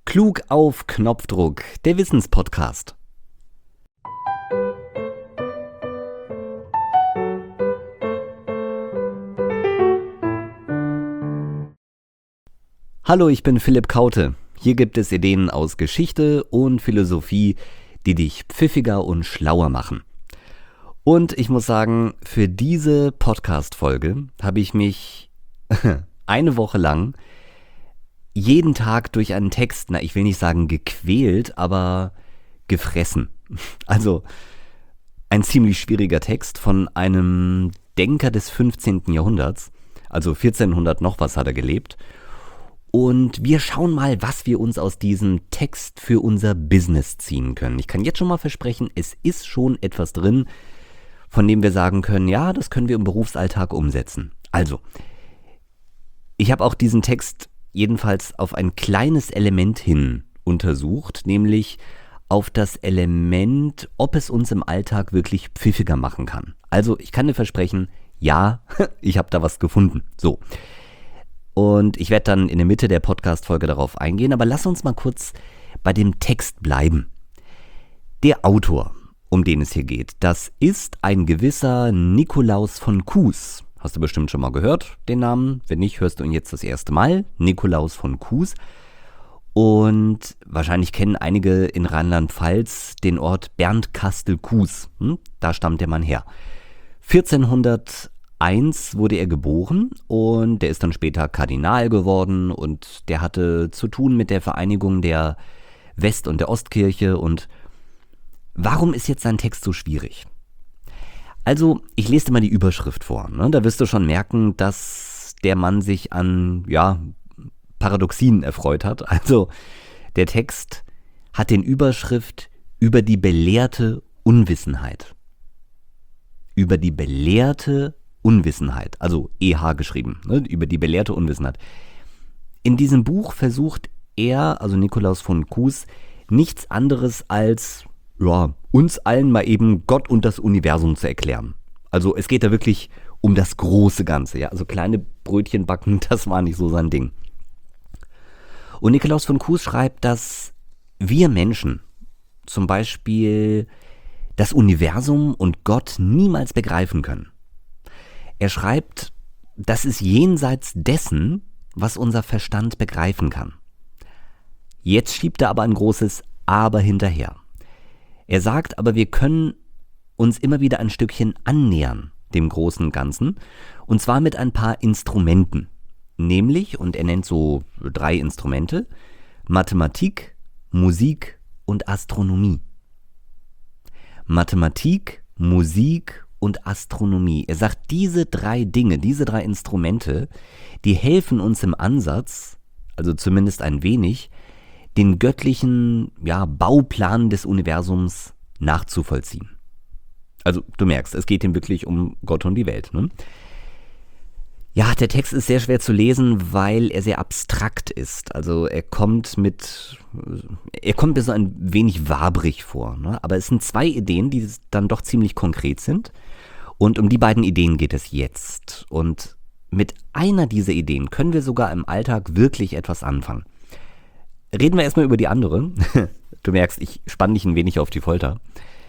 Klug auf Knopfdruck, der Wissenspodcast. Hallo, ich bin Philipp Kaute. Hier gibt es Ideen aus Geschichte und Philosophie, die dich pfiffiger und schlauer machen. Und ich muss sagen, für diese Podcast-Folge habe ich mich eine Woche lang jeden Tag durch einen Text, ich will nicht sagen gequält, aber gefressen. Also ein ziemlich schwieriger Text von einem Denker des 15. Jahrhunderts, also 1400 noch was hat er gelebt. Und wir schauen mal, was wir uns aus diesem Text für unser Business ziehen können. Ich kann jetzt schon mal versprechen, es ist schon etwas drin, von dem wir sagen können, ja, das können wir im Berufsalltag umsetzen. Also, ich habe auch diesen Text jedenfalls auf ein kleines Element hin untersucht, nämlich auf das Element, ob es uns im Alltag wirklich pfiffiger machen kann. Also, ich kann dir versprechen, ja, ich habe da was gefunden. So. Und ich werde dann in der Mitte der Podcast-Folge darauf eingehen, aber lass uns mal kurz bei dem Text bleiben. Der Autor, um den es hier geht, das ist ein gewisser Nikolaus von Kues. Hast du bestimmt schon mal gehört, den Namen? Wenn nicht, hörst du ihn jetzt das erste Mal. Nikolaus von Kues. Und wahrscheinlich kennen einige in Rheinland-Pfalz den Ort Bernkastel-Kues. Da stammt der Mann her. 1401 wurde er geboren und der ist dann später Kardinal geworden und der hatte zu tun mit der Vereinigung der West- und der Ostkirche. Und warum ist jetzt sein Text so schwierig? Also, ich lese dir mal die Überschrift vor. Da wirst du schon merken, dass der Mann sich an, Paradoxien erfreut hat. Also, der Text hat den Überschrift über die belehrte Unwissenheit. Über die belehrte Unwissenheit, also EH geschrieben, über die belehrte Unwissenheit. In diesem Buch versucht er, also Nikolaus von Kues, nichts anderes als uns allen mal eben Gott und das Universum zu erklären. Also es geht da wirklich um das große Ganze. Also kleine Brötchen backen, das war nicht so sein Ding. Und Nikolaus von Kues schreibt, dass wir Menschen zum Beispiel das Universum und Gott niemals begreifen können. Er schreibt, das ist jenseits dessen, was unser Verstand begreifen kann. Jetzt schiebt er aber ein großes Aber hinterher. Er sagt aber, wir können uns immer wieder ein Stückchen annähern, dem großen Ganzen, und zwar mit ein paar Instrumenten. Nämlich, und er nennt so 3 Instrumente, Mathematik, Musik und Astronomie. Mathematik, Musik und Astronomie. Er sagt, diese 3 Dinge, diese 3 Instrumente, die helfen uns im Ansatz, also zumindest ein wenig, den göttlichen Bauplan des Universums nachzuvollziehen. Also du merkst, es geht ihm wirklich um Gott und die Welt. Ja, der Text ist sehr schwer zu lesen, weil er sehr abstrakt ist. Also er kommt mir so ein wenig wabrig vor. Aber es sind 2 Ideen, die dann doch ziemlich konkret sind. Und um die beiden Ideen geht es jetzt. Und mit einer dieser Ideen können wir sogar im Alltag wirklich etwas anfangen. Reden wir erstmal über die andere. Du merkst, ich spanne dich ein wenig auf die Folter.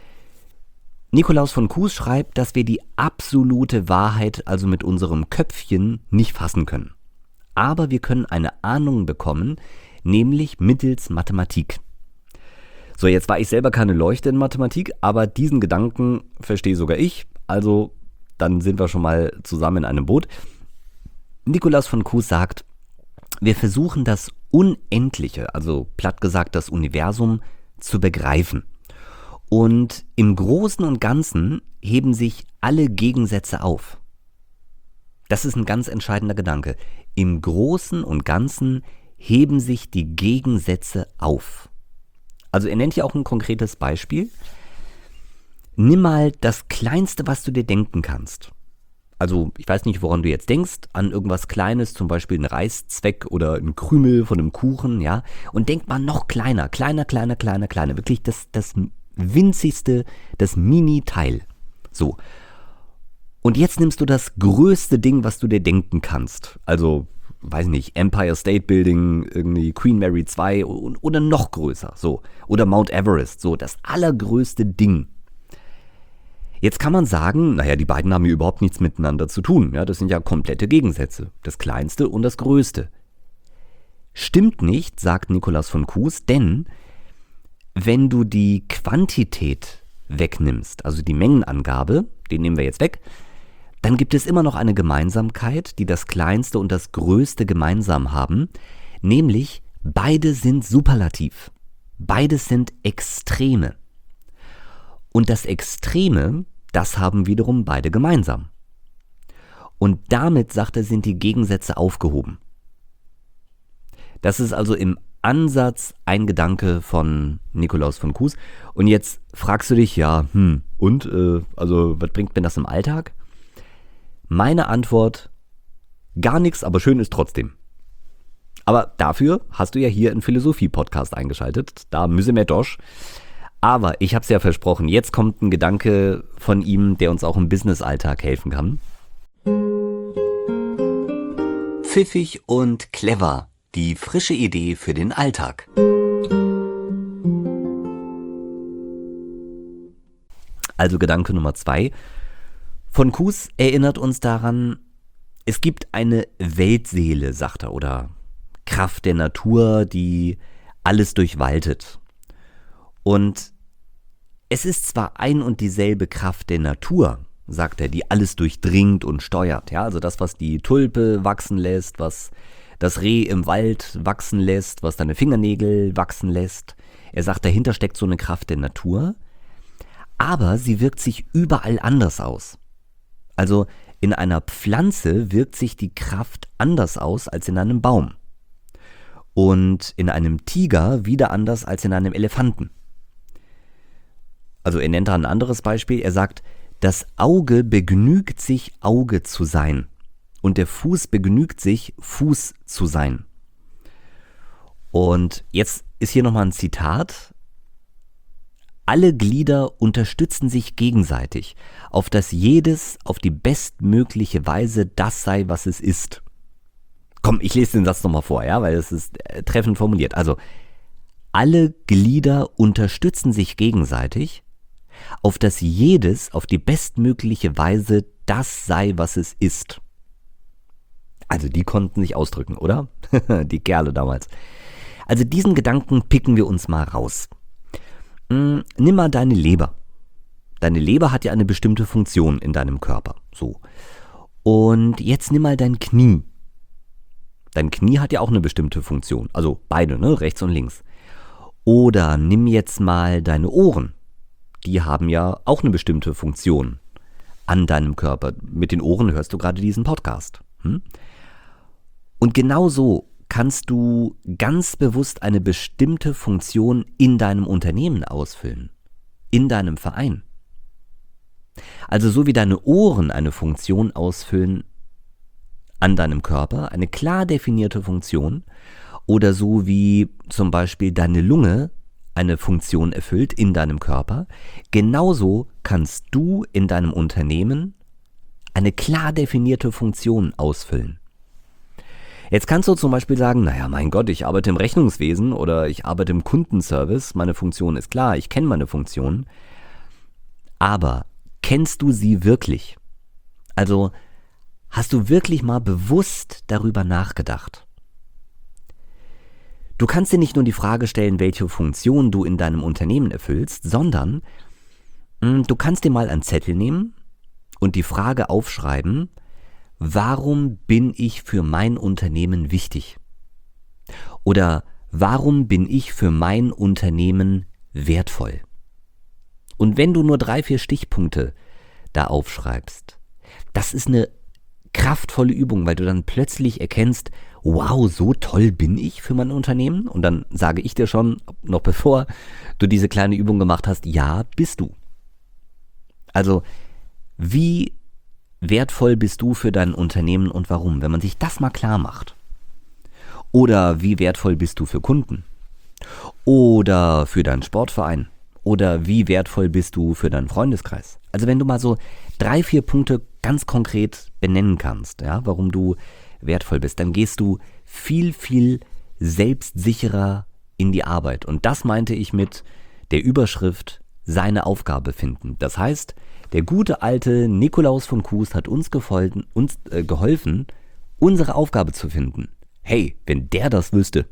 Nikolaus von Kues schreibt, dass wir die absolute Wahrheit also mit unserem Köpfchen nicht fassen können. Aber wir können eine Ahnung bekommen, nämlich mittels Mathematik. So, jetzt war ich selber keine Leuchte in Mathematik, aber diesen Gedanken verstehe sogar ich. Also, dann sind wir schon mal zusammen in einem Boot. Nikolaus von Kues sagt, wir versuchen das Unendliche, also platt gesagt das Universum, zu begreifen. Und im Großen und Ganzen heben sich alle Gegensätze auf. Das ist ein ganz entscheidender Gedanke. Im Großen und Ganzen heben sich die Gegensätze auf. Also er nennt hier auch ein konkretes Beispiel. Nimm mal das Kleinste, was du dir denken kannst. Also ich weiß nicht, woran du jetzt denkst, an irgendwas Kleines, zum Beispiel einen Reißzweck oder einen Krümel von einem Kuchen, und denk mal noch kleiner, wirklich das winzigste, das Mini-Teil. So. Und jetzt nimmst du das größte Ding, was du dir denken kannst. Also weiß nicht, Empire State Building, irgendwie Queen Mary 2 oder noch größer, so. Oder Mount Everest, so, das allergrößte Ding. Jetzt kann man sagen, naja, die beiden haben hier überhaupt nichts miteinander zu tun. Ja, das sind ja komplette Gegensätze. Das Kleinste und das Größte. Stimmt nicht, sagt Nikolaus von Kues, denn wenn du die Quantität wegnimmst, also die Mengenangabe, den nehmen wir jetzt weg, dann gibt es immer noch eine Gemeinsamkeit, die das Kleinste und das Größte gemeinsam haben, nämlich beide sind Superlativ. Beides sind Extreme. Und das Extreme, das haben wiederum beide gemeinsam. Und damit, sagt er, sind die Gegensätze aufgehoben. Das ist also im Ansatz ein Gedanke von Nikolaus von Kues. Und jetzt fragst du dich, ja, also was bringt mir das im Alltag? Meine Antwort, gar nichts, aber schön ist trotzdem. Aber dafür hast du ja hier einen Philosophie-Podcast eingeschaltet, da müssen wir durch. Aber ich habe es ja versprochen, jetzt kommt ein Gedanke von ihm, der uns auch im Business-Alltag helfen kann. Pfiffig und clever, die frische Idee für den Alltag. Also Gedanke Nummer 2. Von Kues erinnert uns daran, es gibt eine Weltseele, sagt er, oder Kraft der Natur, die alles durchwaltet. Und es ist zwar ein und dieselbe Kraft der Natur, sagt er, die alles durchdringt und steuert. Ja, also das, was die Tulpe wachsen lässt, was das Reh im Wald wachsen lässt, was deine Fingernägel wachsen lässt. Er sagt, dahinter steckt so eine Kraft der Natur, aber sie wirkt sich überall anders aus. Also in einer Pflanze wirkt sich die Kraft anders aus als in einem Baum. Und in einem Tiger wieder anders als in einem Elefanten. Also er nennt da ein anderes Beispiel. Er sagt, das Auge begnügt sich, Auge zu sein. Und der Fuß begnügt sich, Fuß zu sein. Und jetzt ist hier nochmal ein Zitat. Alle Glieder unterstützen sich gegenseitig, auf dass jedes auf die bestmögliche Weise das sei, was es ist. Komm, ich lese den Satz nochmal vor, ja, weil es ist treffend formuliert. Also, alle Glieder unterstützen sich gegenseitig, auf dass jedes auf die bestmögliche Weise das sei, was es ist. Also die konnten sich ausdrücken, oder? Die Kerle damals. Also diesen Gedanken picken wir uns mal raus. Nimm mal deine Leber. Deine Leber hat ja eine bestimmte Funktion in deinem Körper. So. Und jetzt nimm mal dein Knie. Dein Knie hat ja auch eine bestimmte Funktion. Also beide, ne? Rechts und links. Oder nimm jetzt mal deine Ohren. Die haben ja auch eine bestimmte Funktion an deinem Körper. Mit den Ohren hörst du gerade diesen Podcast. Und genauso kannst du ganz bewusst eine bestimmte Funktion in deinem Unternehmen ausfüllen. In deinem Verein. Also so wie deine Ohren eine Funktion ausfüllen an deinem Körper, eine klar definierte Funktion, oder so wie zum Beispiel deine Lunge eine Funktion erfüllt in deinem Körper, genauso kannst du in deinem Unternehmen eine klar definierte Funktion ausfüllen. Jetzt kannst du zum Beispiel sagen, naja, mein Gott, ich arbeite im Rechnungswesen oder ich arbeite im Kundenservice, meine Funktion ist klar, ich kenne meine Funktion, aber kennst du sie wirklich? Also hast du wirklich mal bewusst darüber nachgedacht? Du kannst dir nicht nur die Frage stellen, welche Funktion du in deinem Unternehmen erfüllst, sondern du kannst dir mal einen Zettel nehmen und die Frage aufschreiben, warum bin ich für mein Unternehmen wichtig? Oder warum bin ich für mein Unternehmen wertvoll? Und wenn du nur 3-4 Stichpunkte da aufschreibst, das ist eine kraftvolle Übung, weil du dann plötzlich erkennst, wow, so toll bin ich für mein Unternehmen. Und dann sage ich dir schon, noch bevor du diese kleine Übung gemacht hast, ja, bist du. Also, wie wertvoll bist du für dein Unternehmen und warum? Wenn man sich das mal klar macht. Oder wie wertvoll bist du für Kunden? Oder für deinen Sportverein? Oder wie wertvoll bist du für deinen Freundeskreis? Also wenn du mal so 3-4 Punkte ganz konkret benennen kannst, ja, warum du wertvoll bist, dann gehst du viel, viel selbstsicherer in die Arbeit. Und das meinte ich mit der Überschrift seine Aufgabe finden. Das heißt, der gute alte Nikolaus von Kues hat uns geholfen, unsere Aufgabe zu finden. Hey, wenn der das wüsste.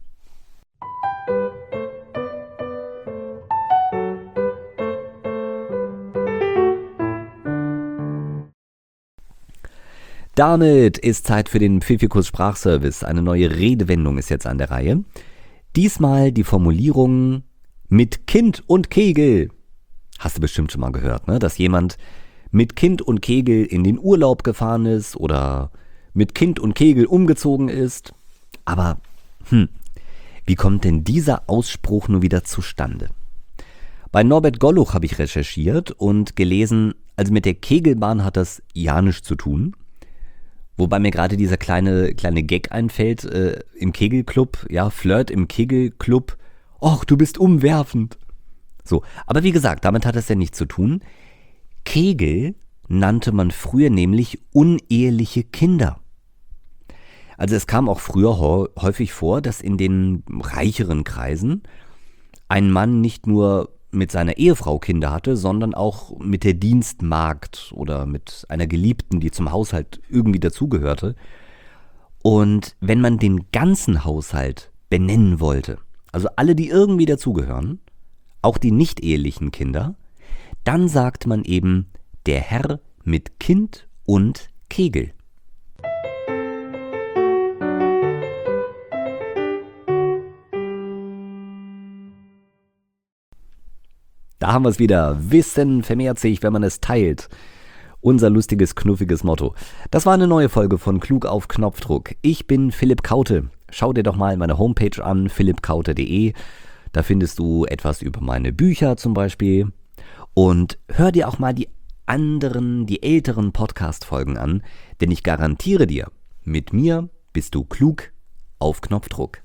Damit ist Zeit für den Pfiffikus Sprachservice. Eine neue Redewendung ist jetzt an der Reihe. Diesmal die Formulierung mit Kind und Kegel. Hast du bestimmt schon mal gehört, ne? Dass jemand mit Kind und Kegel in den Urlaub gefahren ist oder mit Kind und Kegel umgezogen ist. Aber, wie kommt denn dieser Ausspruch nur wieder zustande? Bei Norbert Golluch habe ich recherchiert und gelesen, also mit der Kegelbahn hat das ja nichts zu tun. Wobei mir gerade dieser kleine Gag einfällt, im Kegelclub, ja, Flirt im Kegelclub. Och, du bist umwerfend. So, aber wie gesagt, damit hat es ja nichts zu tun. Kegel nannte man früher nämlich uneheliche Kinder. Also es kam auch früher häufig vor, dass in den reicheren Kreisen ein Mann nicht nur mit seiner Ehefrau Kinder hatte, sondern auch mit der Dienstmagd oder mit einer Geliebten, die zum Haushalt irgendwie dazugehörte. Und wenn man den ganzen Haushalt benennen wollte, also alle, die irgendwie dazugehören, auch die nicht ehelichen Kinder, dann sagt man eben der Herr mit Kind und Kegel. Da haben wir es wieder. Wissen vermehrt sich, wenn man es teilt. Unser lustiges, knuffiges Motto. Das war eine neue Folge von Klug auf Knopfdruck. Ich bin Philipp Kaute. Schau dir doch mal meine Homepage an, philippkaute.de. Da findest du etwas über meine Bücher zum Beispiel. Und hör dir auch mal die älteren Podcast-Folgen an, denn ich garantiere dir, mit mir bist du klug auf Knopfdruck.